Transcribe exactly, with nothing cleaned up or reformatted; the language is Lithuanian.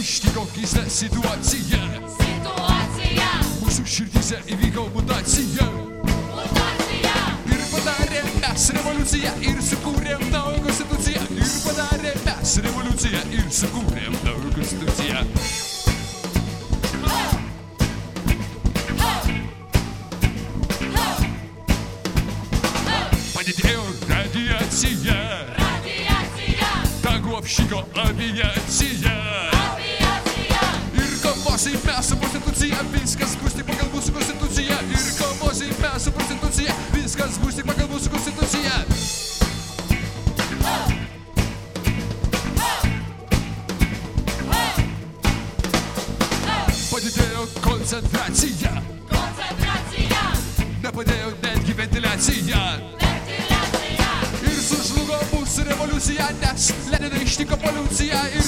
ištiko keista situacija. Situacija. Mūsų širdyse įvyko mutacija. Mutacija. Ir padarėm mes revoliuciją ir sukūrėm naują konstituciją. Ir padarėm mes revoliuciją ir sukūrėm naują konstituciją. Padidėjo radiacija. Radiacija. Tagu apšyko aviacija. Aviacija. Ir kovosim mes su prostitucija. Viskas bus tik pagal mūsų konstituciją. Ir kovosim mes su prostitucija. Viskas bus tik pagal mūsų konstituciją. Padidėjo koncentracija. Koncentracija. Nepadėjo netgi ventiliacija. Ventiliacija. Ir sužlugo mūsų revoliucija, nes Leniną ištiko poliucija. Ir